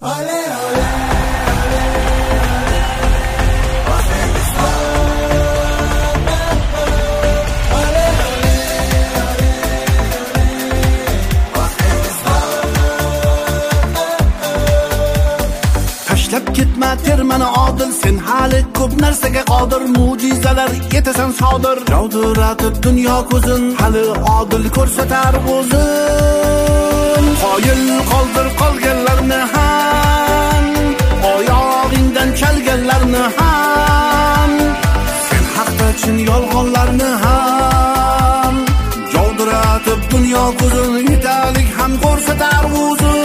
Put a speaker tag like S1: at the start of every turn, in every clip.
S1: Ketma termani odil, sen hali ko'p narsaga qodir, mo'jizalar etasan sodir. Javdiratib dunyo ko'zin, hali odil ko'rsatar o'zin. Qoyil qoldir qolganlarni ham, oyog'ingdan chalganlarni ham, sen haqda chin yolg'onlarni ham. Javdiratib dunyo ko'zin, yetalik ham ko'rsatar o'zin.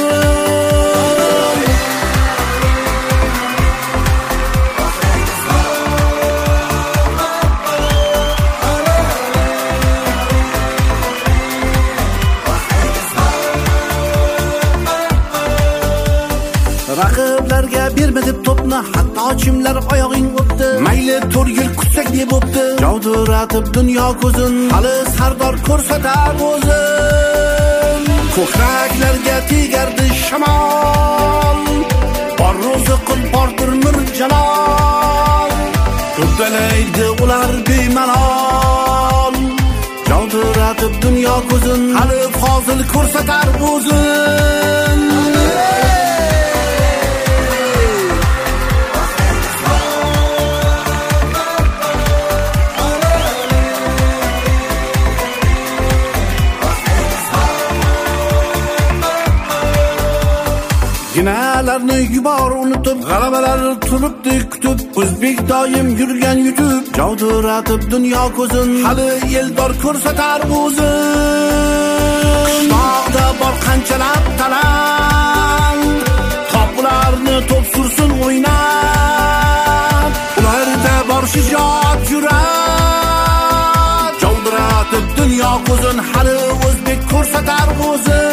S1: Raqiblarga berma deb to'pni, hatto chimlar oyog'ing o'tdi. Mayli 4 yil kutsak ne bo'pti? Javdiratib dunyo ko'zin, hali sardor ko'rsatar o'zin. Ko'kraklarga tegardi shamol, bor ro'ziqil bordir mirjalol. Uddalaydi ular bemalol. Javdiratib dunyo ko'zin, hali fozil ko'rsatar o'zin. Ginalarni yubor unutib, g'alabalar turibdi kutib, o'zbek doim yurgan yutib. Javdiratib dunyo ko'zin, hali eldor ko'rsatar o'zin. Qishloqda bor qanchalab talant, topularni to'p sursin o'ynab. Ularda bor shijoat jur'at. Javdiratib dunyo ko'zin, hali o'zbek ko'rsatar o'zin.